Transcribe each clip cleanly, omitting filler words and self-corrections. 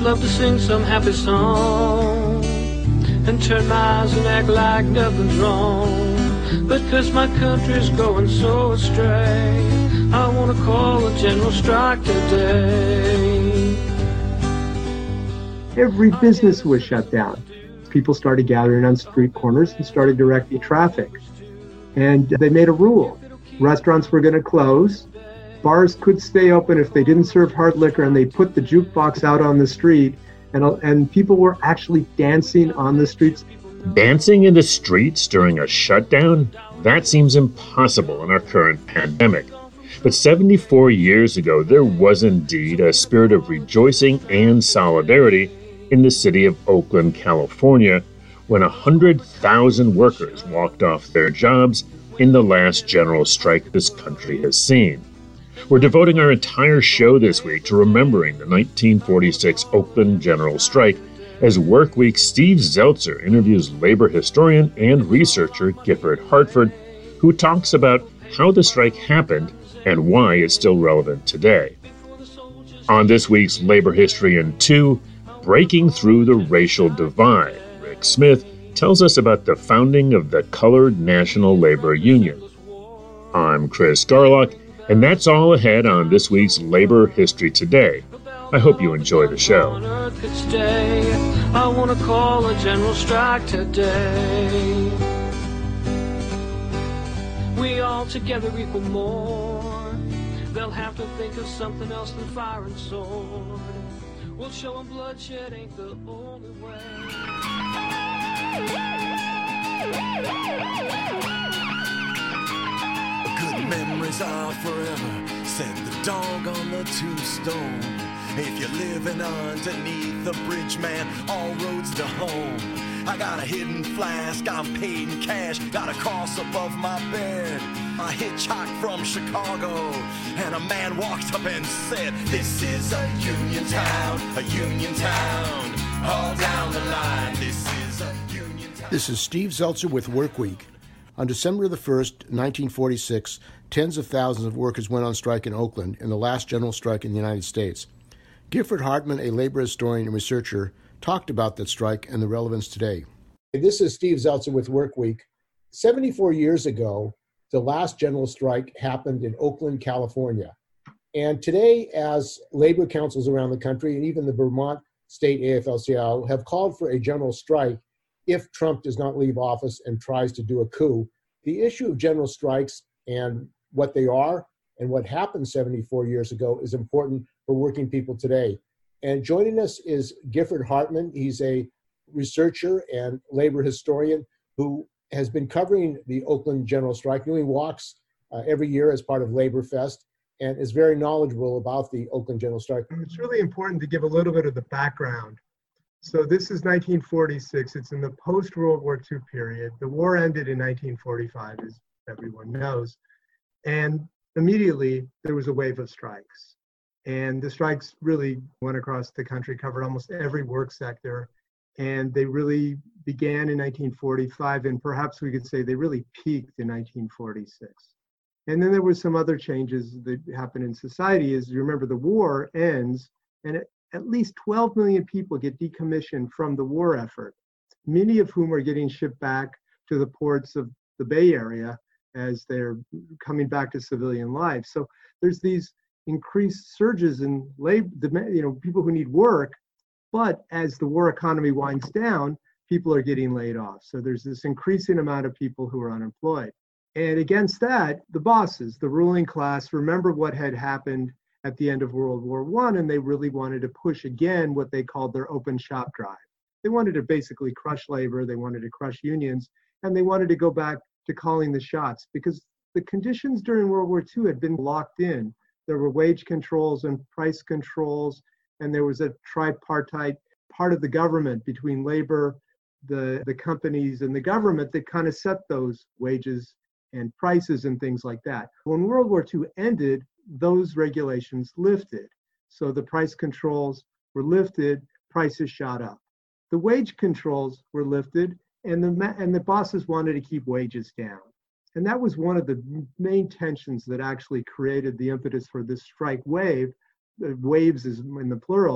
love to sing some happy song and turn my eyes and act like nothing's wrong. But 'cause my country's going so astray, I want to call a general strike today. Every business was shut down. People started gathering on street corners and started directing traffic. And they made a rule. Restaurants were going to close. Bars could stay open if they didn't serve hard liquor, and they put the jukebox out on the street, and people were actually dancing on the streets. Dancing in the streets during a shutdown? That seems impossible in our current pandemic. But 74 years ago, there was indeed a spirit of rejoicing and solidarity in the city of Oakland, California, when 100,000 workers walked off their jobs in the last general strike this country has seen. We're devoting our entire show this week to remembering the 1946 Oakland General Strike as Workweek's Steve Zeltzer interviews labor historian and researcher Gifford Hartford, who talks about how the strike happened and why it's still relevant today. On this week's Labor History in 2, Breaking Through the Racial Divide, Rick Smith tells us about the founding of the Colored National Labor Union. I'm Chris Garlock, and that's all ahead on this week's Labor History Today. I hope you enjoy the show. I want to call a general strike today. We all together equal more. They'll have to think of something else than fire and sword. We'll show them bloodshed ain't the only way. Good memories are forever, said the dog on the tombstone. If you're living underneath the bridge, man, all roads to home. I got a hidden flask, I'm paid in cash, got a cross above my bed. I hitchhiked from Chicago, and a man walked up and said, this is a union town, all down the line, this is a union town. This is Steve Zeltzer with Workweek. On December the 1st, 1946, tens of thousands of workers went on strike in Oakland in the last general strike in the United States. Gifford Hartman, a labor historian and researcher, talked about that strike and the relevance today. This is Steve Zeltzer with Workweek. 74 years ago, the last general strike happened in Oakland, California. And today, as labor councils around the country and even the Vermont State AFL-CIO have called for a general strike if Trump does not leave office and tries to do a coup, the issue of general strikes and what they are and what happened 74 years ago is important for working people today. And joining us is Gifford Hartman. He's a researcher and labor historian who has been covering the Oakland General Strike, doing walks every year as part of Labor Fest, and is very knowledgeable about the Oakland General Strike. It's really important to give a little bit of the background. So this is 1946. It's in the post-World War II period. The war ended in 1945, as everyone knows. And immediately, there was a wave of strikes. And the strikes really went across the country, covered almost every work sector. And they really began in 1945, and perhaps we could say they really peaked in 1946. And then there were some other changes that happened in society. As you remember, the war ends, and at least 12 million people get decommissioned from the war effort, many of whom are getting shipped back to the ports of the Bay Area as they're coming back to civilian life. So there's these increased surges in labor, people who need work, but as the war economy winds down, people are getting laid off. So there's this increasing amount of people who are unemployed. And against that, the bosses, the ruling class, remember what had happened at the end of World War I, and they really wanted to push again what they called their open shop drive. They wanted to basically crush labor, they wanted to crush unions, and they wanted to go back to calling the shots because the conditions during World War II had been locked in. There were wage controls and price controls, and there was a tripartite part of the government between labor, the companies, and the government that kind of set those wages and prices and things like that. When World War II ended, those regulations lifted. So the price controls were lifted, prices shot up. The wage controls were lifted, and the bosses wanted to keep wages down. And that was one of the main tensions that actually created the impetus for this strike wave. Waves is in the plural,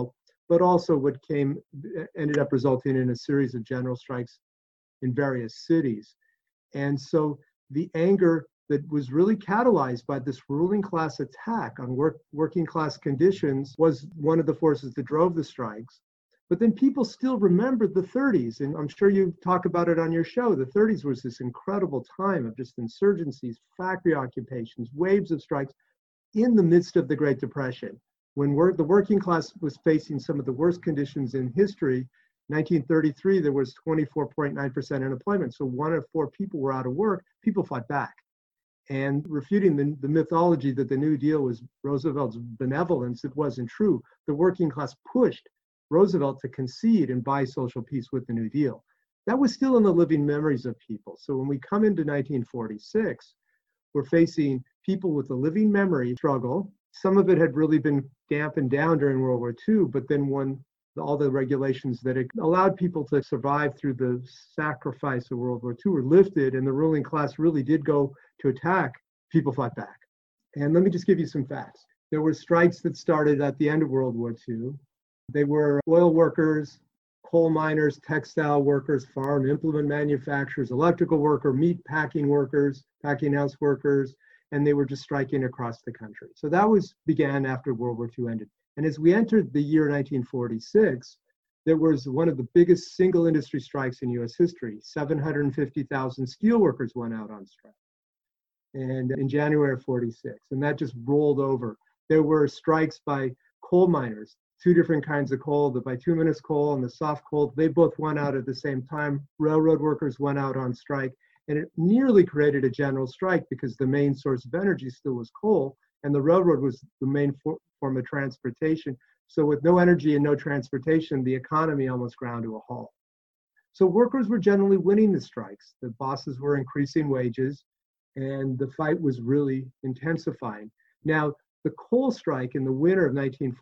but also what ended up resulting in a series of general strikes in various cities. And so the anger that was really catalyzed by this ruling class attack on working class conditions was one of the forces that drove the strikes. But then people still remembered the 30s, and I'm sure you talk about it on your show. The 30s was this incredible time of just insurgencies, factory occupations, waves of strikes in the midst of the Great Depression, when the working class was facing some of the worst conditions in history. 1933, there was 24.9% unemployment. So 1 of 4 people were out of work. People fought back. And refuting the mythology that the New Deal was Roosevelt's benevolence, it wasn't true. The working class pushed Roosevelt to concede and buy social peace with the New Deal. That was still in the living memories of people. So when we come into 1946, we're facing people with a living memory struggle. Some of it had really been dampened down during World War II, but then when all the regulations that allowed people to survive through the sacrifice of World War II were lifted, and the ruling class really did go to attack, people fought back. And let me just give you some facts. There were strikes that started at the end of World War II. They were oil workers, coal miners, textile workers, farm implement manufacturers, electrical worker, meat packing workers, packing house workers, and they were just striking across the country. So that began after World War II ended. And as we entered the year 1946, there was one of the biggest single industry strikes in US history. 750,000 steelworkers went out on strike. And in January of 46, and that just rolled over. There were strikes by coal miners, 2 different kinds of coal, the bituminous coal and the soft coal. They both went out at the same time. Railroad workers went out on strike, and it nearly created a general strike because the main source of energy still was coal, and the railroad was the main form of transportation. So with no energy and no transportation, the economy almost ground to a halt. So workers were generally winning the strikes. The bosses were increasing wages, and the fight was really intensifying. Now, the coal strike in the winter of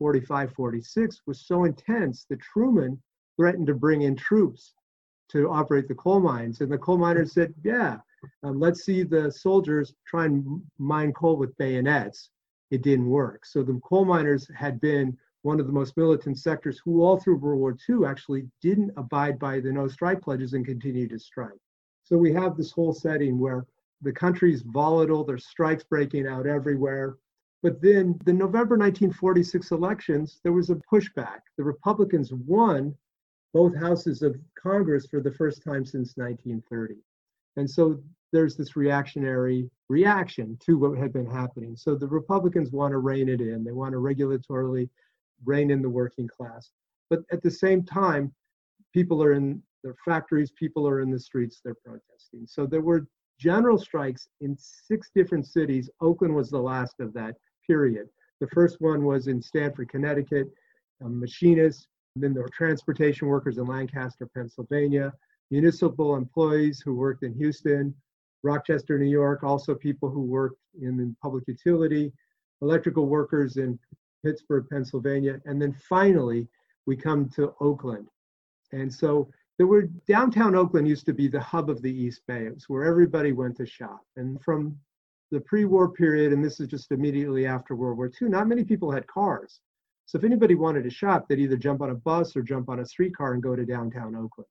1945-46 was so intense that Truman threatened to bring in troops to operate the coal mines. And the coal miners said, yeah, let's see the soldiers try and mine coal with bayonets. It didn't work. So the coal miners had been one of the most militant sectors who all through World War II actually didn't abide by the no strike pledges and continued to strike. So we have this whole setting where the country's volatile, there's strikes breaking out everywhere. But then the November 1946 elections, there was a pushback. The Republicans won both houses of Congress for the first time since 1930. And so there's this reactionary reaction to what had been happening. So the Republicans want to rein it in. They want to regulatorily rein in the working class. But at the same time, people are in their factories, people are in the streets, they're protesting. So there were general strikes in 6 different cities. Oakland was the last of that period. The first one was in Stamford, Connecticut, machinists. Then there were transportation workers in Lancaster, Pennsylvania, municipal employees who worked in Houston, Rochester, New York, also people who worked in public utility, electrical workers in Pittsburgh, Pennsylvania. And then finally, we come to Oakland. And so downtown Oakland used to be the hub of the East Bay. It was where everybody went to shop. And from the pre-war period, and this is just immediately after World War II, not many people had cars. So if anybody wanted to shop, they'd either jump on a bus or jump on a streetcar and go to downtown Oakland.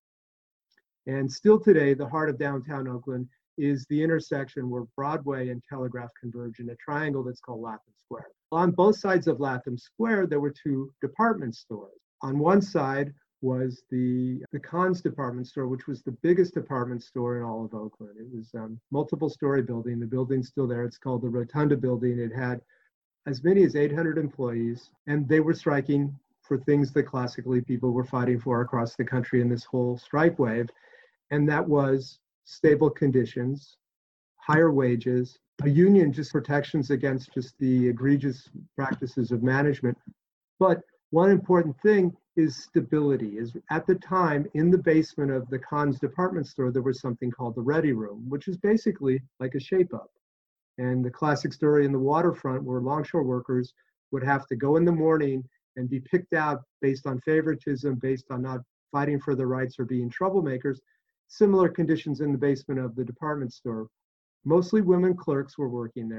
And still today, the heart of downtown Oakland is the intersection where Broadway and Telegraph converge in a triangle that's called Latham Square. On both sides of Latham Square, there were 2 department stores. On one side was the Conn's department store, which was the biggest department store in all of Oakland. It was a multiple-story building. The building's still there. It's called the Rotunda Building. It had as many as 800 employees, and they were striking for things that classically people were fighting for across the country in this whole strike wave. And that was stable conditions, higher wages, a union, just protections against just the egregious practices of management. But one important thing is stability. Is at the time, in the basement of the Conn's department store, there was something called the Ready Room, which is basically like a shape-up. And the classic story in the waterfront where longshore workers would have to go in the morning and be picked out based on favoritism, based on not fighting for their rights or being troublemakers. Similar conditions in the basement of the department store. Mostly women clerks were working there.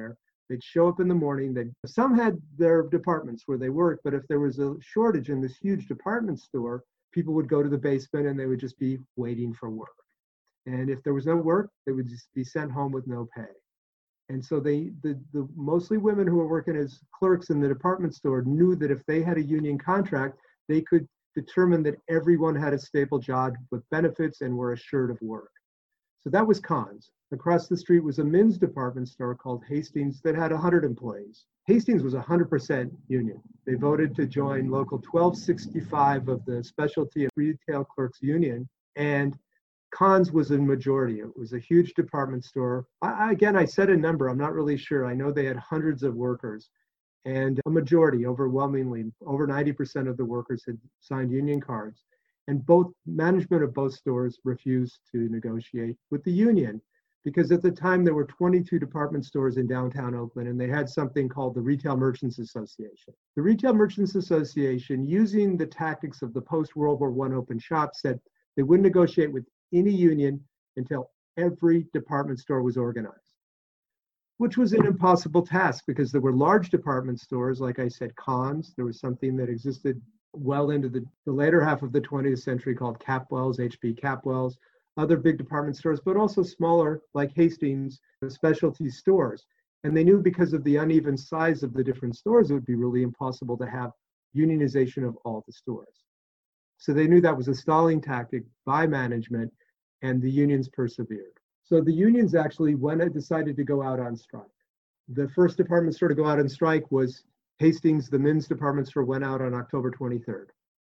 They'd show up in the morning. Some had their departments where they worked, but if there was a shortage in this huge department store, people would go to the basement and they would just be waiting for work. And if there was no work, they would just be sent home with no pay. And so the mostly women who were working as clerks in the department store knew that if they had a union contract, they could determine that everyone had a stable job with benefits and were assured of work. So that was Conn's. Across the street was a men's department store called Hastings that had 100 employees. Hastings was 100% union. They voted to join Local 1265 of the Specialty and Retail Clerks Union, and Conn's was a majority. It was a huge department store. I said a number, I'm not really sure. I know they had hundreds of workers, and a majority, overwhelmingly, over 90% of the workers had signed union cards. And both management of both stores refused to negotiate with the union, because at the time there were 22 department stores in downtown Oakland, and they had something called the Retail Merchants Association. The Retail Merchants Association, using the tactics of the post-World War I open shop, said they wouldn't negotiate with any union until every department store was organized, which was an impossible task because there were large department stores, like I said, Conn's. There was something that existed well into the later half of the 20th century called Capwell's, HB Capwell's, other big department stores, but also smaller like Hastings, specialty stores. And they knew because of the uneven size of the different stores, it would be really impossible to have unionization of all the stores. So they knew that was a stalling tactic by management, and the unions persevered. So the unions actually, when it decided to go out on strike, the first department store to go out on strike was Hastings. The men's department store went out on October 23rd.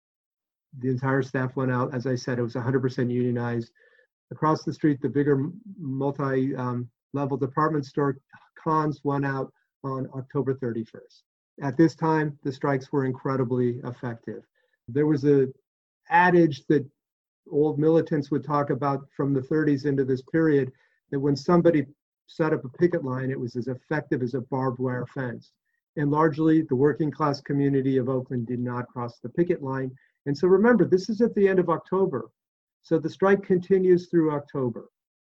The entire staff went out. As I said, it was 100% unionized. Across the street, the bigger multi-level department store, Conn's, went out on October 31st. At this time, the strikes were incredibly effective. There was an adage that old militants would talk about from the 30s into this period, that when somebody set up a picket line, it was as effective as a barbed wire fence. And largely, the working class community of Oakland did not cross the picket line. And so remember, this is at the end of October. So the strike continues through October.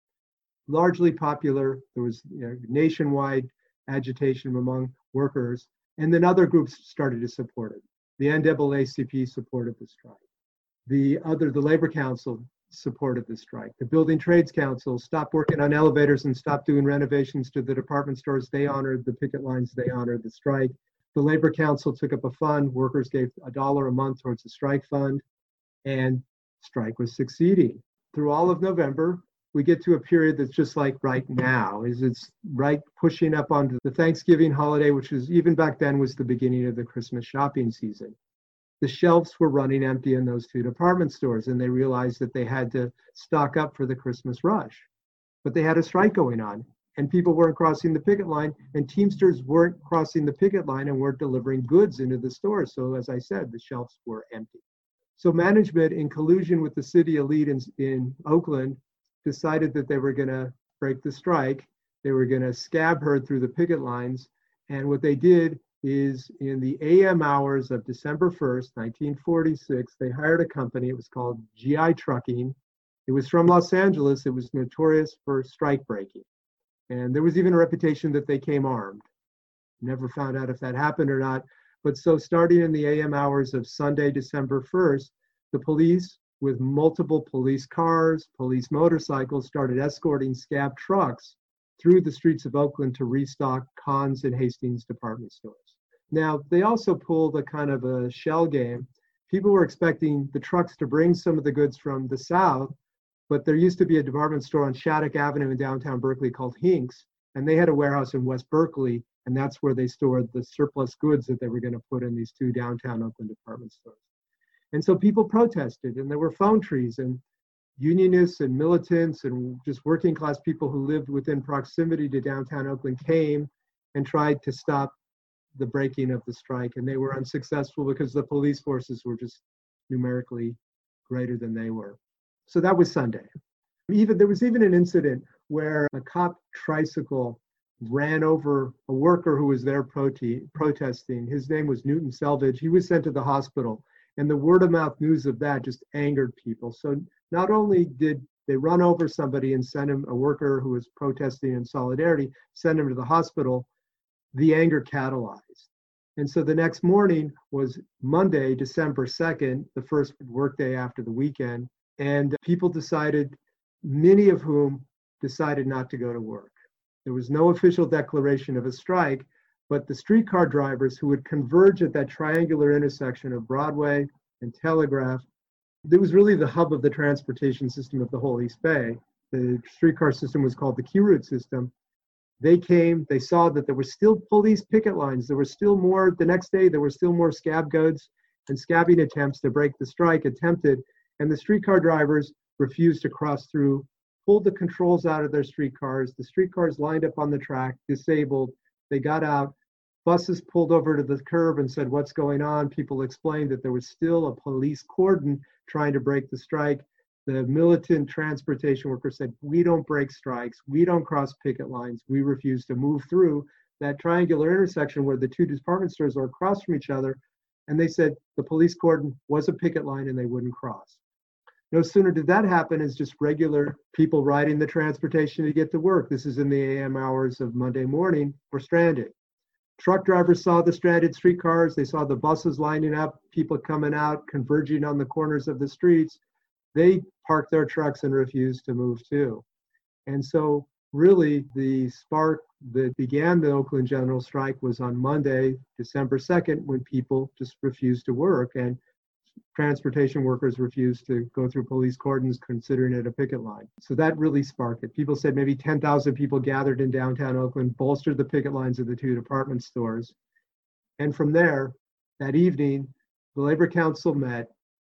Largely popular. There was nationwide agitation among workers. And then other groups started to support it. The NAACP supported the strike. The Labor Council supported the strike. The Building Trades Council stopped working on elevators and stopped doing renovations to the department stores. They honored the picket lines. They honored the strike. The Labor Council took up a fund. Workers gave $1 a month towards the strike fund, and strike was succeeding. Through all of November, we get to a period that's just like right now. It's right pushing up onto the Thanksgiving holiday, which is even back then was the beginning of the Christmas shopping season. The shelves were running empty in those two department stores, and they realized that they had to stock up for the Christmas rush. But they had a strike going on, and people weren't crossing the picket line, and Teamsters weren't crossing the picket line and weren't delivering goods into the stores. So as I said, the shelves were empty. So management, in collusion with the city elite in Oakland, decided that they were going to break the strike. They were going to scab herd through the picket lines. And what they did is, in the AM hours of December 1st, 1946, they hired a company. It was called GI Trucking. It was from Los Angeles. It was notorious for strike breaking. And there was even a reputation that they came armed. Never found out if that happened or not. But so starting in the AM hours of Sunday, December 1st, the police, with multiple police cars, police motorcycles, started escorting scab trucks through the streets of Oakland to restock Conn's and Hastings department stores. Now, they also pulled a kind of a shell game. People were expecting the trucks to bring some of the goods from the south, but there used to be a department store on Shattuck Avenue in downtown Berkeley called Hinks, and they had a warehouse in West Berkeley, and that's where they stored the surplus goods that they were going to put in these two downtown Oakland department stores. And so people protested, and there were phone trees, and unionists and militants and just working class people who lived within proximity to downtown Oakland came and tried to stop the breaking of the strike. And they were unsuccessful because the police forces were just numerically greater than they were. So that was Sunday. There was even an incident where a cop tricycle ran over a worker who was there protesting. His name was Newton Selvage. He was sent to the hospital. And the word of mouth news of that just angered people. So not only did they run over somebody and send him, a worker who was protesting in solidarity, send him to the hospital, the anger catalyzed. And so the next morning was Monday, December 2nd, the first workday after the weekend. And people decided, many of whom decided not to go to work. There was no official declaration of a strike, but the streetcar drivers who would converge at that triangular intersection of Broadway and Telegraph, it was really the hub of the transportation system of the whole East Bay. The streetcar system was called the Q-Route system. They came, they saw that there were still police picket lines. There were still more, the next day, there were still more scab goods and scabbing attempts to break the strike attempted. And the streetcar drivers refused to cross through, pulled the controls out of their streetcars. The streetcars lined up on the track, disabled. They got out. Buses pulled over to the curb and said, what's going on? People explained that there was still a police cordon trying to break the strike. The militant transportation workers said, we don't break strikes. We don't cross picket lines. We refuse to move through that triangular intersection where the two department stores are across from each other. And they said the police cordon was a picket line and they wouldn't cross. No sooner did that happen as just regular people riding the transportation to get to work. This is in the AM hours of Monday morning, were stranded. Truck drivers saw the stranded streetcars. They saw the buses lining up, people coming out, converging on the corners of the streets. They parked their trucks and refused to move too. And so really the spark that began the Oakland General Strike was on Monday, December 2nd, when people just refused to work and transportation workers refused to go through police cordons, considering it a picket line. So that really sparked it. People said maybe 10,000 people gathered in downtown Oakland, bolstered the picket lines of the two department stores. And from there, that evening, the Labor Council met.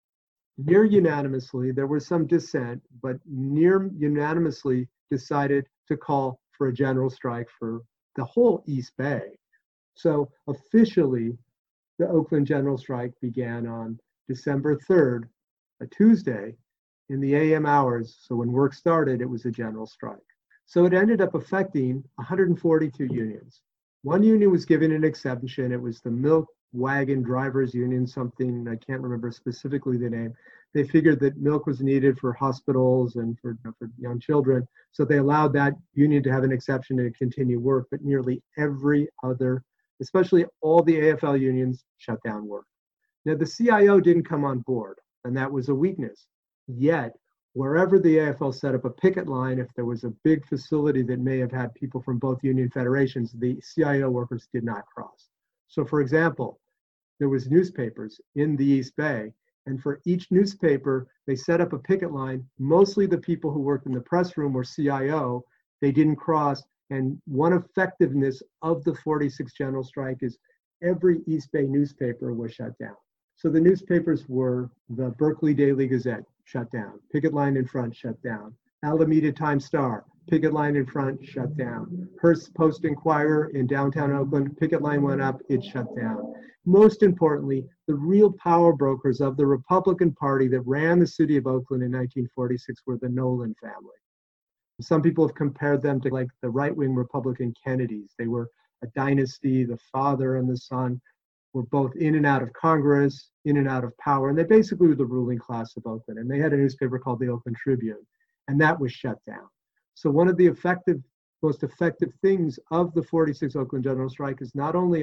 Near unanimously, there was some dissent, but near unanimously decided to call for a general strike for the whole East Bay. So officially, the Oakland General Strike began on December 3rd, a Tuesday, in the AM hours. So when work started, it was a general strike. So it ended up affecting 142 unions. One union was given an exemption. It was the Milk Wagon Drivers Union, something, I can't remember specifically the name. They figured that milk was needed for hospitals and for young children. So they allowed that union to have an exception and continue work, but nearly every other, especially all the AFL unions, shut down work. Now the CIO didn't come on board, and that was a weakness. Yet, wherever the AFL set up a picket line, if there was a big facility that may have had people from both union federations, the CIO workers did not cross. So for example, there was newspapers in the East Bay, and for each newspaper, they set up a picket line. Mostly the people who worked in the press room were CIO. They didn't cross. And one effectiveness of the 46 General Strike is every East Bay newspaper was shut down. So the newspapers were the Berkeley Daily Gazette, shut down. Picket line in front, shut down. Alameda Times-Star, picket line in front, shut down. Hearst Post-Inquirer in downtown Oakland, picket line went up, it shut down. Most importantly, the real power brokers of the Republican Party that ran the city of Oakland in 1946 were the Nolan family. Some people have compared them to like the right-wing Republican Kennedys. They were a dynasty. The father and the son were both in and out of Congress, in and out of power, and they basically were the ruling class of Oakland. And they had a newspaper called the Oakland Tribune, and that was shut down. So one of the most effective things of the 46 Oakland General Strike is not only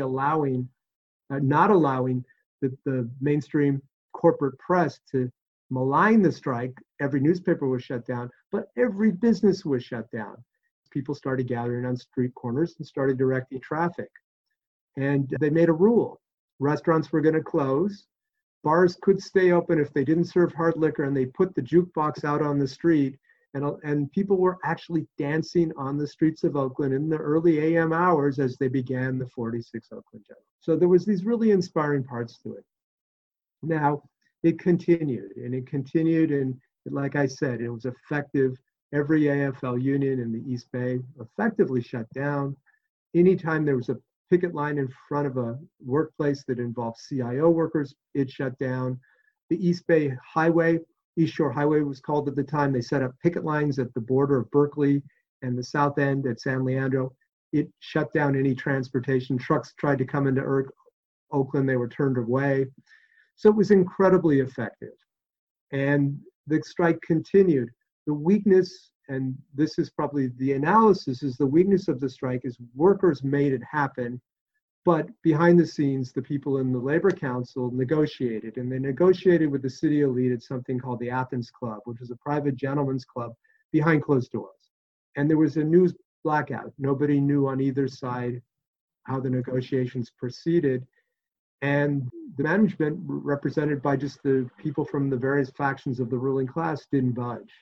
not allowing the mainstream corporate press to malign the strike. Every newspaper was shut down, but every business was shut down. People started gathering on street corners and started directing traffic. And they made a rule. Restaurants were going to close. Bars could stay open if they didn't serve hard liquor, and they put the jukebox out on the street. And people were actually dancing on the streets of Oakland in the early AM hours as they began the 46 Oakland General. So there was these really inspiring parts to it. Now, it continued, and like I said, it was effective. Every AFL union in the East Bay effectively shut down. Anytime there was a picket line in front of a workplace that involved CIO workers, it shut down. The East Bay Highway, East Shore Highway was called at the time. They set up picket lines at the border of Berkeley and the south end at San Leandro. It shut down any transportation. Trucks tried to come into Oakland, they were turned away. So it was incredibly effective. And the strike continued. The weakness, and this is probably the analysis, is the weakness of the strike is workers made it happen. But behind the scenes, the people in the Labor Council negotiated, and they negotiated with the city elite at something called the Athens Club, which is a private gentleman's club behind closed doors. And there was a news blackout. Nobody knew on either side how the negotiations proceeded. And the management, represented by just the people from the various factions of the ruling class, didn't budge.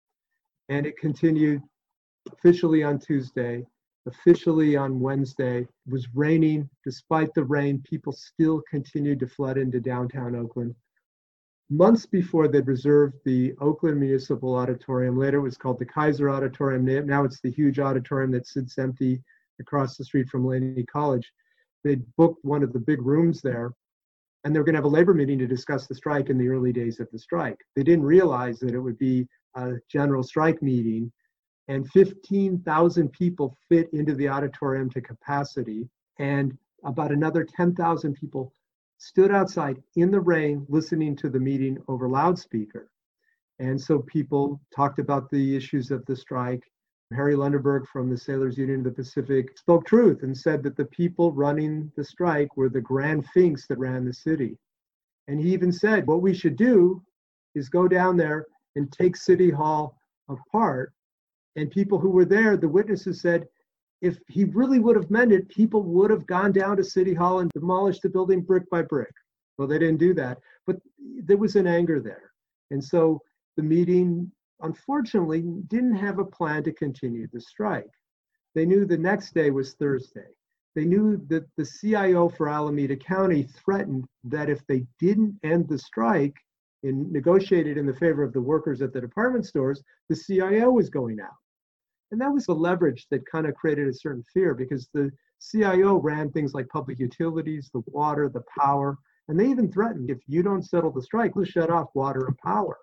And it continued officially on Tuesday, officially on Wednesday. It was raining. Despite the rain, people still continued to flood into downtown Oakland. Months before, they'd reserved the Oakland Municipal Auditorium. Later, it was called the Kaiser Auditorium. Now it's the huge auditorium that sits empty across the street from Laney College. They'd booked one of the big rooms there, and they were going to have a labor meeting to discuss the strike in the early days of the strike. They didn't realize that it would be a general strike meeting, and 15,000 people fit into the auditorium to capacity, and about another 10,000 people stood outside in the rain listening to the meeting over loudspeaker. And so people talked about the issues of the strike. Harry Lunderberg from the Sailors Union of the Pacific spoke truth and said that the people running the strike were the Grand Finks that ran the city. And he even said, what we should do is go down there and take City Hall apart. And people who were there, the witnesses said, if he really would have meant it, people would have gone down to City Hall and demolished the building brick by brick. Well, they didn't do that, but there was an anger there. And so the meeting, unfortunately, didn't have a plan to continue the strike. They knew the next day was Thursday. They knew that the CIO for Alameda County threatened that if they didn't end the strike and negotiated in the favor of the workers at the department stores, the CIO was going out. And that was the leverage that kind of created a certain fear, because the CIO ran things like public utilities, the water, the power, and they even threatened, if you don't settle the strike, we'll shut off water and power.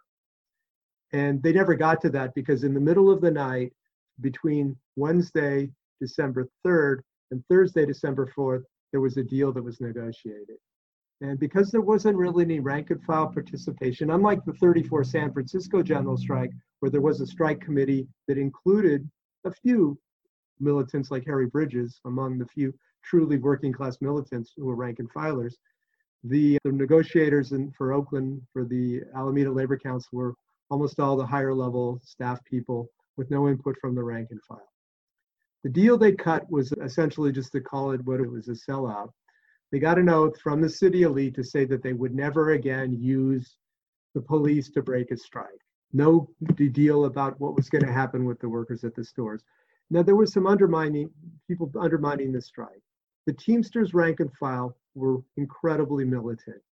And they never got to that, because in the middle of the night, between Wednesday, December 3rd, and Thursday, December 4th, there was a deal that was negotiated. And because there wasn't really any rank and file participation, unlike the 34 San Francisco general strike, where there was a strike committee that included a few militants like Harry Bridges, among the few truly working class militants who were rank and filers, the negotiators for Oakland, for the Alameda Labor Council, were almost all the higher level staff people with no input from the rank and file. The deal they cut was essentially just to call it what it was, a sellout. They got an oath from the city elite to say that they would never again use the police to break a strike. No deal about what was going to happen with the workers at the stores. Now, there was some people undermining the strike. The Teamsters rank and file were incredibly militant.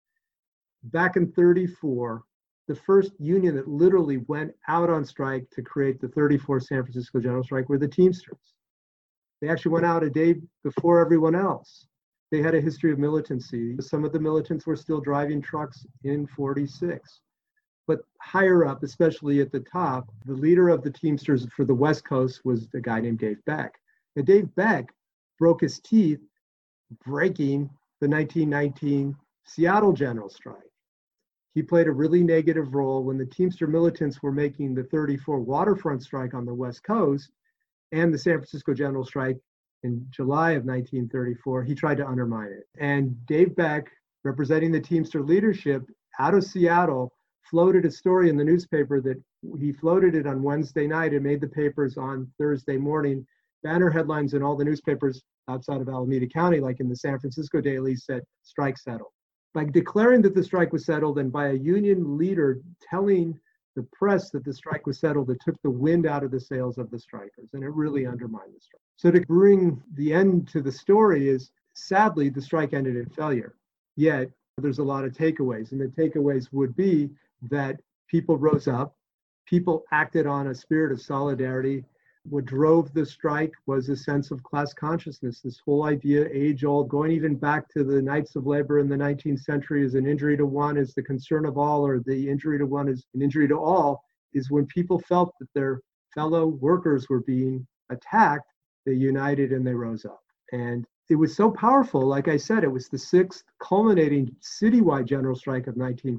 Back in 34, the first union that literally went out on strike to create the 34 San Francisco general strike were the Teamsters. They actually went out a day before everyone else. They had a history of militancy. Some of the militants were still driving trucks in 46. But higher up, especially at the top, the leader of the Teamsters for the West Coast was a guy named Dave Beck. And Dave Beck broke his teeth breaking the 1919 Seattle general strike. He played a really negative role when the Teamster militants were making the 34 waterfront strike on the West Coast and the San Francisco general strike in July of 1934. He tried to undermine it. And Dave Beck, representing the Teamster leadership out of Seattle, floated a story in the newspaper that he floated it on Wednesday night and made the papers on Thursday morning. Banner headlines in all the newspapers outside of Alameda County, like in the San Francisco Daily, said, strike settled. By declaring that the strike was settled and by a union leader telling the press that the strike was settled, it took the wind out of the sails of the strikers, and it really undermined the strike. So to bring the end to the story is, sadly, the strike ended in failure. Yet there's a lot of takeaways, and the takeaways would be that people rose up, people acted on a spirit of solidarity. What drove the strike was a sense of class consciousness, this whole idea, age-old, going even back to the Knights of Labor in the 19th century, is an injury to one is the concern of all, or the injury to one is an injury to all, is when people felt that their fellow workers were being attacked, they united and they rose up. And it was so powerful, like I said, it was the sixth culminating citywide general strike of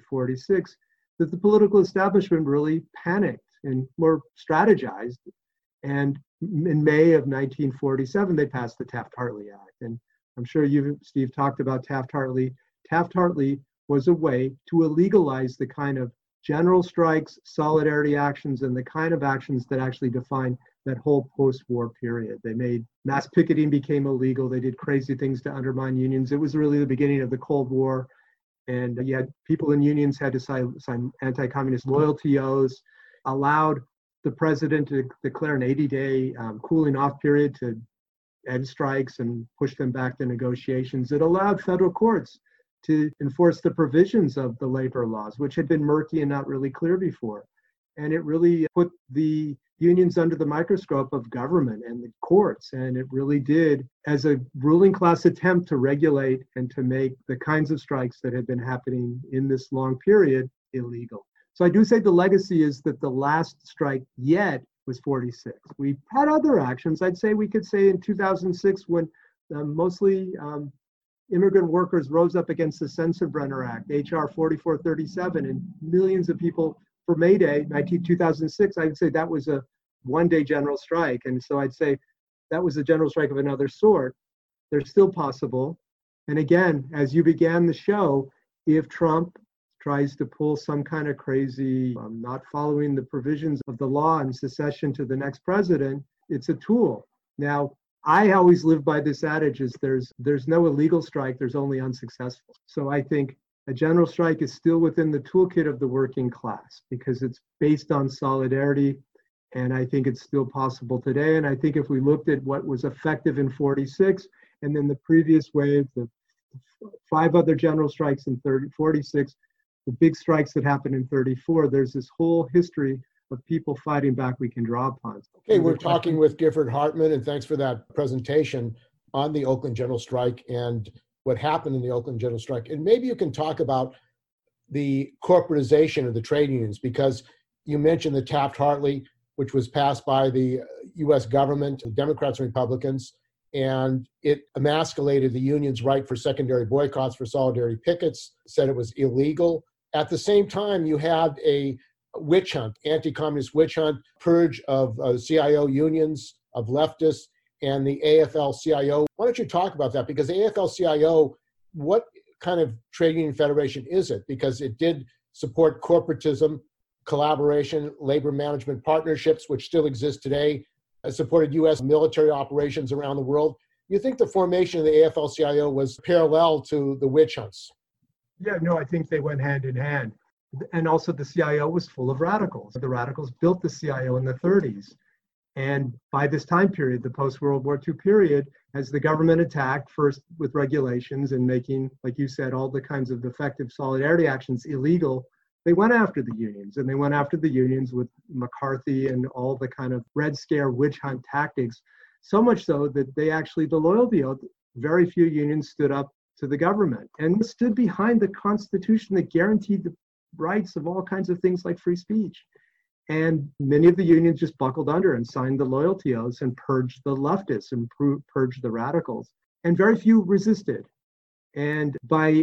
1946, that the political establishment really panicked and more strategized. And in May of 1947, they passed the Taft-Hartley Act. And I'm sure you, Steve, talked about Taft-Hartley. Taft-Hartley was a way to illegalize the kind of general strikes, solidarity actions, and the kind of actions that actually define that whole post-war period. They made mass picketing became illegal. They did crazy things to undermine unions. It was really the beginning of the Cold War. And you had people in unions had to sign anti-communist loyalty oaths, allowed the president to declare an 80-day cooling off period to end strikes and push them back to negotiations. It allowed federal courts to enforce the provisions of the labor laws, which had been murky and not really clear before. And it really put the unions under the microscope of government and the courts. And it really did, as a ruling class attempt to regulate and to make the kinds of strikes that had been happening in this long period illegal. So I do say the legacy is that the last strike yet was 46. We had other actions. I'd say we could say in 2006 when mostly immigrant workers rose up against the Sensenbrenner Act, H.R. 4437, and millions of people for May Day, 2006, I'd say that was a one-day general strike. And so I'd say that was a general strike of another sort. They're still possible. And again, as you began the show, if Trump tries to pull some kind of crazy, not following the provisions of the law and secession to the next president, it's a tool. Now, I always live by this adage is there's no illegal strike, there's only unsuccessful. So I think a general strike is still within the toolkit of the working class because it's based on solidarity. And I think it's still possible today. And I think if we looked at what was effective in 46 and then the previous wave, the 5 other general strikes in 46, the big strikes that happened in 34, there's this whole history of people fighting back we can draw upon. Okay, we're talking with Gifford Hartman, and thanks for that presentation on the Oakland General Strike and what happened in the Oakland General Strike. And maybe you can talk about the corporatization of the trade unions, because you mentioned the Taft-Hartley, which was passed by the U.S. government, Democrats and Republicans, and it emasculated the union's right for secondary boycotts for solidarity pickets, said it was illegal. At the same time, you had a witch hunt, anti-communist witch hunt, purge of CIO unions, of leftists, and the AFL-CIO. Why don't you talk about that? Because the AFL-CIO, what kind of trade union federation is it? Because it did support corporatism, collaboration, labor management partnerships, which still exist today, supported U.S. military operations around the world. You think the formation of the AFL-CIO was parallel to the witch hunts? Yeah, no, I think they went hand in hand. And also the CIO was full of radicals. The radicals built the CIO in the 30s. And by this time period, the post-World War II period, as the government attacked first with regulations and making, like you said, all the kinds of effective solidarity actions illegal, they went after the unions. And they went after the unions with McCarthy and all the kind of Red Scare witch hunt tactics, so much so that they actually, the loyalty oath, very few unions stood up to the government and stood behind the Constitution that guaranteed the rights of all kinds of things like free speech. And many of the unions just buckled under and signed the loyalty oaths and purged the leftists and purged the radicals. And very few resisted. And by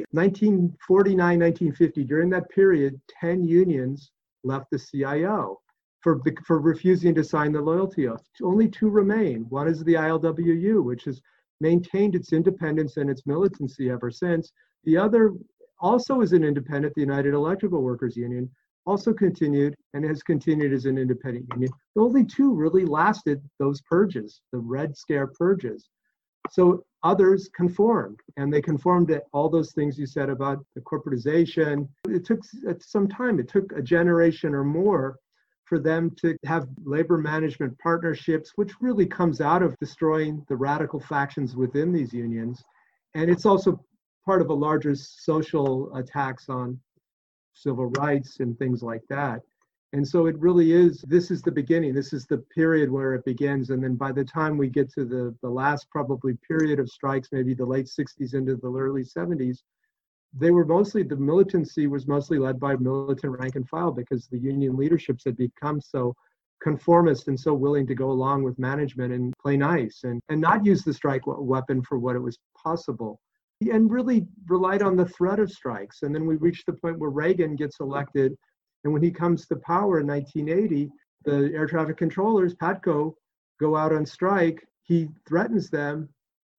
1949, 1950, during that period, 10 unions left the CIO for refusing to sign the loyalty oath. Only 2 remain. One is the ILWU, which has maintained its independence and its militancy ever since. The other also is an independent, the United Electrical Workers Union, also continued and has continued as an independent union. The only 2 really lasted those purges, the Red Scare purges. So others conformed, and they conformed to all those things you said about the corporatization. It took some time. It took a generation or more for them to have labor management partnerships, which really comes out of destroying the radical factions within these unions. And it's also part of a larger social attacks on civil rights and things like that. And so it really is, this is the beginning. This is the period where it begins. And then by the time we get to the last probably period of strikes, maybe the late 60s into the early 70s, they were mostly, the militancy was mostly led by militant rank and file because the union leaderships had become so conformist and so willing to go along with management and play nice and not use the strike weapon for what it was possible. And really relied on the threat of strikes. And then we reached the point where Reagan gets elected. And when he comes to power in 1980, the air traffic controllers, PATCO, go out on strike. He threatens them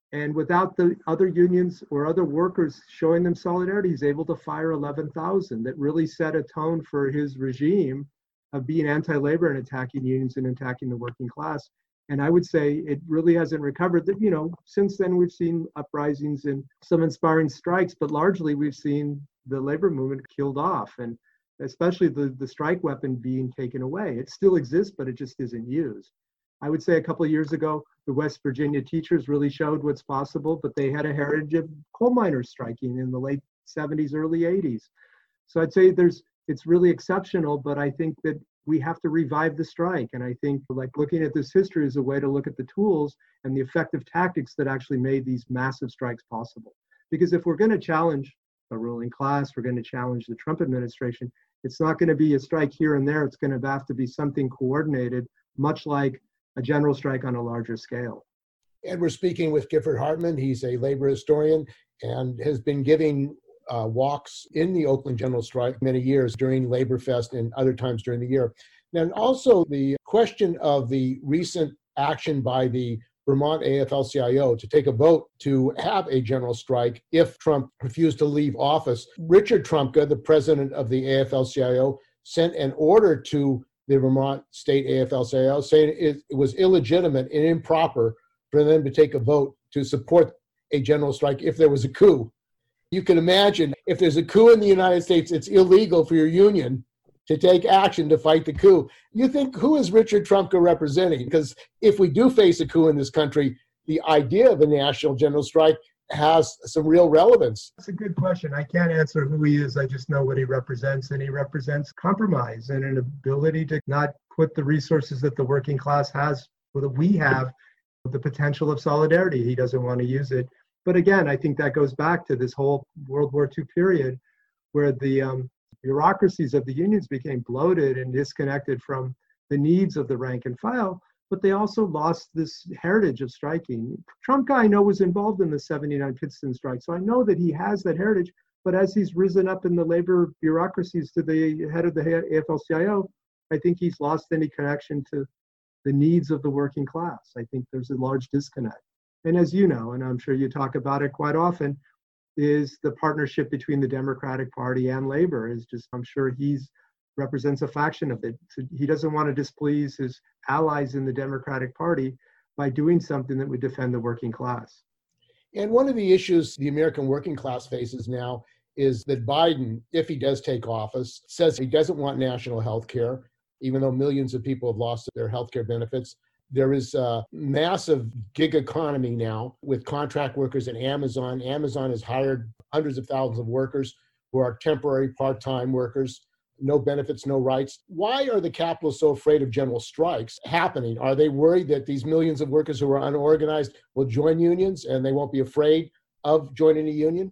And without the other unions or other workers showing them solidarity, he's able to fire 11,000. That really set a tone for his regime of being anti-labor and attacking unions and attacking the working class. And I would say it really hasn't recovered. That, since then we've seen uprisings and some inspiring strikes, but largely we've seen the labor movement killed off, and especially the strike weapon being taken away. It still exists, but it just isn't used. I would say a couple of years ago, the West Virginia teachers really showed what's possible, but they had a heritage of coal miners striking in the late 70s, early 80s. So I'd say it's really exceptional, but I think that we have to revive the strike. And I think like looking at this history is a way to look at the tools and the effective tactics that actually made these massive strikes possible. Because if we're going to challenge the ruling class, we're going to challenge the Trump administration, it's not going to be a strike here and there. It's going to have to be something coordinated, much like a general strike on a larger scale. And we're speaking with Gifford Hartman. He's a labor historian and has been giving walks in the Oakland General Strike many years during Labor Fest and other times during the year. And also the question of the recent action by the Vermont AFL-CIO to take a vote to have a general strike if Trump refused to leave office. Richard Trumka, the president of the AFL-CIO, sent an order to the Vermont State AFL-CIO saying it was illegitimate and improper for them to take a vote to support a general strike if there was a coup. You can imagine if there's a coup in the United States, it's illegal for your union to take action to fight the coup. You think, who is Richard Trumka representing? Because if we do face a coup in this country, the idea of a national general strike has some real relevance. That's a good question. I can't answer who he is. I just know what he represents, and he represents compromise and an ability to not put the resources that the working class has, or that we have, the potential of solidarity. He doesn't want to use it. But again, I think that goes back to this whole World War II period where the bureaucracies of the unions became bloated and disconnected from the needs of the rank and file, but they also lost this heritage of striking. Trumka, I know, was involved in the 79 Pittston strike, so I know that he has that heritage, but as he's risen up in the labor bureaucracies to the head of the AFL-CIO, I think he's lost any connection to the needs of the working class. I think there's a large disconnect. And as you know, and I'm sure you talk about it quite often, is the partnership between the Democratic Party and labor is just, I'm sure he's represents a faction of it. So he doesn't want to displease his allies in the Democratic Party by doing something that would defend the working class. And one of the issues the American working class faces now is that Biden, if he does take office, says he doesn't want national health care, even though millions of people have lost their health care benefits. There is a massive gig economy now with contract workers at Amazon. Amazon has hired hundreds of thousands of workers who are temporary part-time workers, no benefits, no rights. Why are the capitalists so afraid of general strikes happening? Are they worried that these millions of workers who are unorganized will join unions and they won't be afraid of joining a union?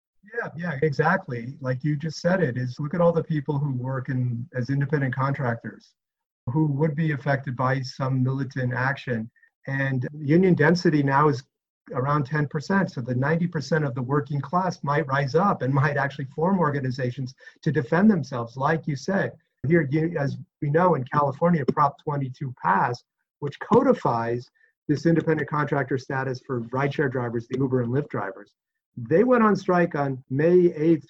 Yeah, exactly. Like you just said it, is look at all the people who work as independent contractors who would be affected by some militant action. And union density now is around 10%. So the 90% of the working class might rise up and might actually form organizations to defend themselves. Like you said, here, as we know, in California, Prop 22 passed, which codifies this independent contractor status for rideshare drivers, the Uber and Lyft drivers. They went on strike on May 8th,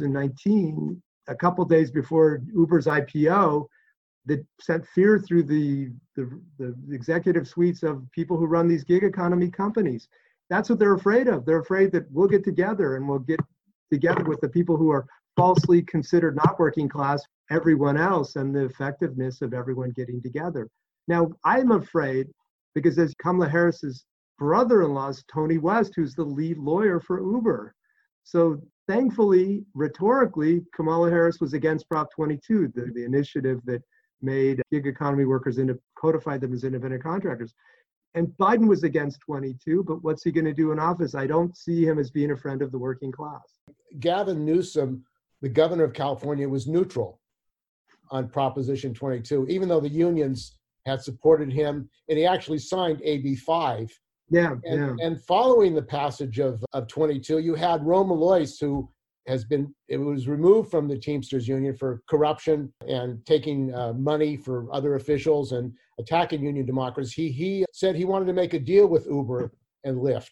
2019, a couple days before Uber's IPO, that sent fear through the executive suites of people who run these gig economy companies. That's what they're afraid of. They're afraid that we'll get together and we'll get together with the people who are falsely considered not working class, everyone else, and the effectiveness of everyone getting together. Now, I'm afraid because as Kamala Harris's brother-in-law is Tony West, who's the lead lawyer for Uber. So thankfully, rhetorically, Kamala Harris was against Prop 22, the initiative that made gig economy workers codified them as independent contractors. And Biden was against 22, but what's he going to do in office? I don't see him as being a friend of the working class. Gavin Newsom, the governor of California, was neutral on Proposition 22, even though the unions had supported him, and he actually signed AB 5. And following the passage of 22, you had Roma Lois, who was removed from the Teamsters Union for corruption and taking money for other officials and attacking union democracy. He said he wanted to make a deal with Uber and Lyft.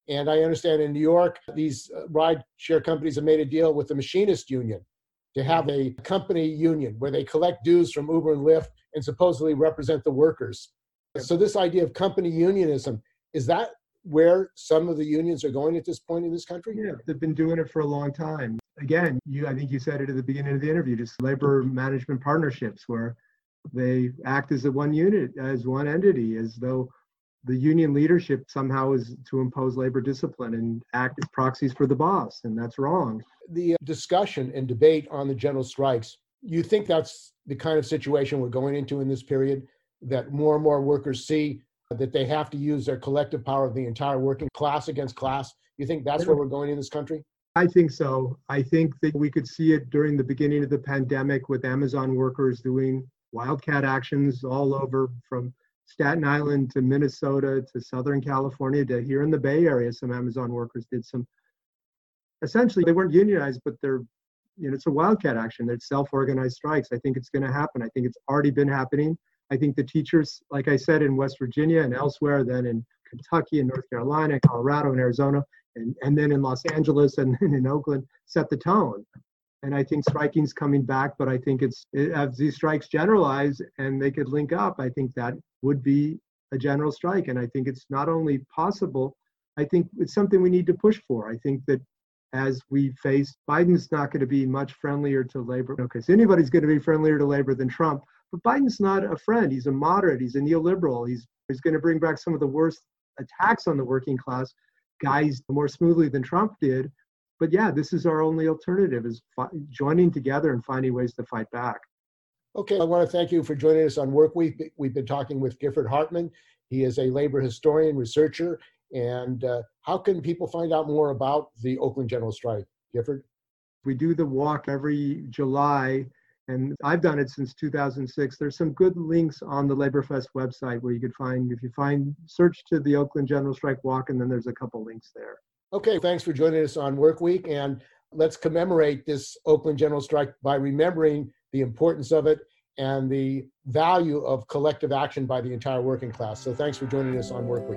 And I understand in New York, these ride-share companies have made a deal with the Machinist Union to have a company union where they collect dues from Uber and Lyft and supposedly represent the workers. So this idea of company unionism, is that where some of the unions are going at this point in this country? Yeah, they've been doing it for a long time. Again, I think you said it at the beginning of the interview, just labor management partnerships where they act as one unit, as one entity, as though the union leadership somehow is to impose labor discipline and act as proxies for the boss, and that's wrong. The discussion and debate on the general strikes, you think that's the kind of situation we're going into in this period, that more and more workers see that they have to use their collective power of the entire working class against class? You think that's where we're going in this country? I think so. I think that we could see it during the beginning of the pandemic with Amazon workers doing wildcat actions all over, from Staten Island to Minnesota to Southern California to here in the Bay Area. Some Amazon workers did some, essentially they weren't unionized, but it's a wildcat action. They're self-organized strikes. I think it's going to happen. I think it's already been happening. I think the teachers, like I said, in West Virginia and elsewhere, then in Kentucky and North Carolina, Colorado and Arizona, and then in Los Angeles and in Oakland, set the tone. And I think striking's coming back, but I think as these strikes generalize and they could link up, I think that would be a general strike. And I think it's not only possible, I think it's something we need to push for. I think that as we face, Biden's not going to be much friendlier to labor. Okay, so anybody's going to be friendlier to labor than Trump, but Biden's not a friend. He's a moderate. He's a neoliberal. He's going to bring back some of the worst attacks on the working class guys more smoothly than Trump did. But yeah, this is our only alternative, is joining together and finding ways to fight back. Okay, I want to thank you for joining us on Work Week. We've been talking with Gifford Hartman. He is a labor historian, researcher. And how can people find out more about the Oakland General Strike, Gifford? We do the walk every July, and I've done it since 2006. There's some good links on the LaborFest website where you could find, search to the Oakland General Strike Walk, and then there's a couple links there. Okay, thanks for joining us on Work Week, and let's commemorate this Oakland General Strike by remembering the importance of it and the value of collective action by the entire working class. So thanks for joining us on Work Week.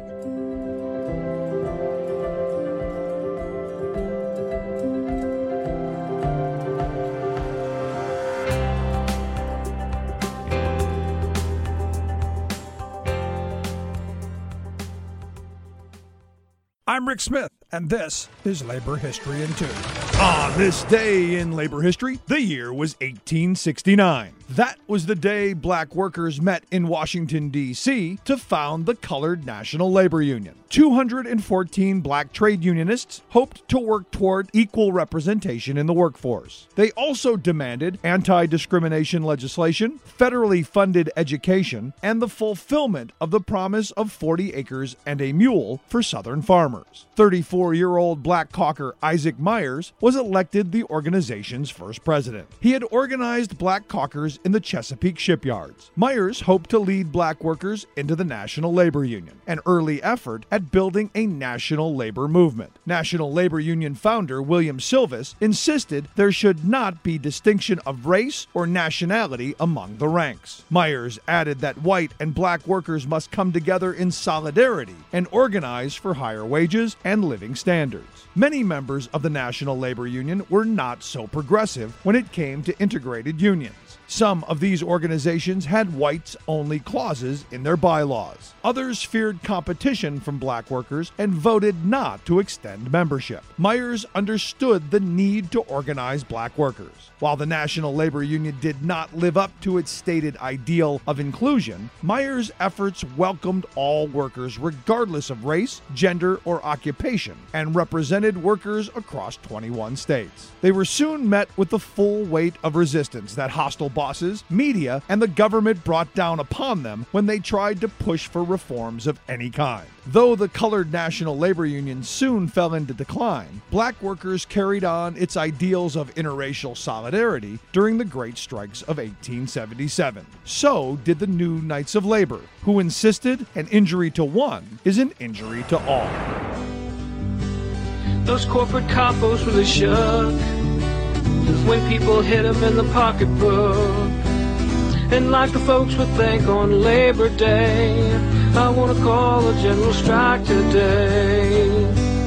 I'm Rick Smith, and this is Labor History in 2. On this day in labor history, the year was 1869. That was the day black workers met in Washington, D.C. to found the Colored National Labor Union. 214 black trade unionists hoped to work toward equal representation in the workforce. They also demanded anti-discrimination legislation, federally funded education, and the fulfillment of the promise of 40 acres and a mule for Southern farmers. 34-year-old black caucur Isaac Myers was elected the organization's first president. He had organized black caucurs in the Chesapeake shipyards. Myers hoped to lead black workers into the National Labor Union, an early effort at building a national labor movement. National Labor Union founder William Silvis insisted there should not be distinction of race or nationality among the ranks. Myers added that white and black workers must come together in solidarity and organize for higher wages and living standards. Many members of the National Labor Union were not so progressive when it came to integrated unions. Some of these organizations had whites-only clauses in their bylaws. Others feared competition from black workers and voted not to extend membership. Myers understood the need to organize black workers. While the National Labor Union did not live up to its stated ideal of inclusion, Myers' efforts welcomed all workers regardless of race, gender, or occupation, and represented workers across 21 states. They were soon met with the full weight of resistance that hostile bosses, media, and the government brought down upon them when they tried to push for reforms of any kind. Though the Colored National Labor Union soon fell into decline, black workers carried on its ideals of interracial solidarity during the Great Strikes of 1877. So did the New Knights of Labor, who insisted an injury to one is an injury to all. Those corporate capos really shook when people hit them in the pocketbook. And like the folks would think on Labor Day, I want to call a general strike today.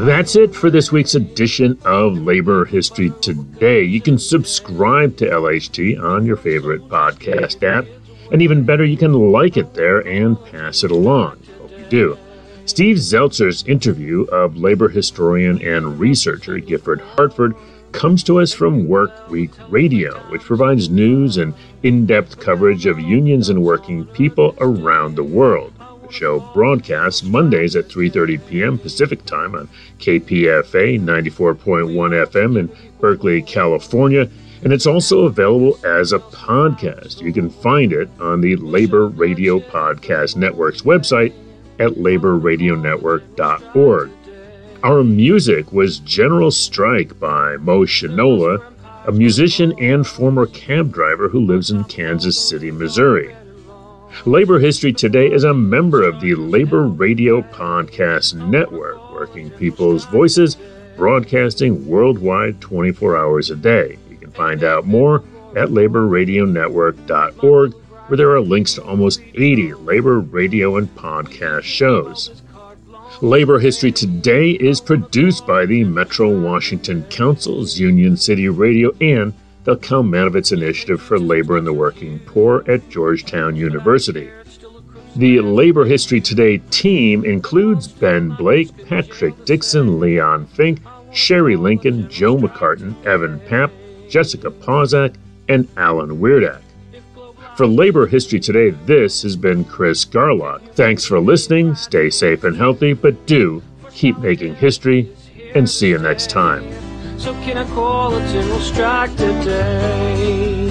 That's it for this week's edition of Labor History Today. You can subscribe to LHT on your favorite podcast app. And even better, you can like it there and pass it along. Hope you do. Steve Zeltzer's interview of labor historian and researcher Gifford Hartford comes to us from Work Week Radio, which provides news and in-depth coverage of unions and working people around the world. The show broadcasts Mondays at 3:30 p.m. Pacific Time on KPFA 94.1 FM in Berkeley, California, and it's also available as a podcast. You can find it on the Labor Radio Podcast Network's website at laborradionetwork.org. Our music was General Strike by Mo Shinola, a musician and former cab driver who lives in Kansas City, Missouri. Labor History Today is a member of the Labor Radio Podcast Network, working people's voices, broadcasting worldwide 24 hours a day. You can find out more at laborradionetwork.org, where there are links to almost 80 labor radio and podcast shows. Labor History Today is produced by the Metro Washington Council's Union City Radio and the Kalmanovitz Initiative for Labor and the Working Poor at Georgetown University. The Labor History Today team includes Ben Blake, Patrick Dixon, Leon Fink, Sherry Lincoln, Joe McCartan, Evan Papp, Jessica Pozak, and Alan Weirdak. For Labor History Today, this has been Chris Garlock. Thanks for listening, stay safe and healthy, but do keep making history, and see you next time. So can I call a general strike today?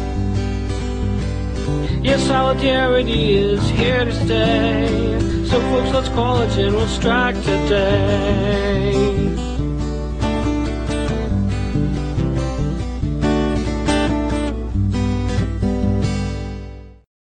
Yes, solidarity is here to stay. So folks, let's call a general strike today.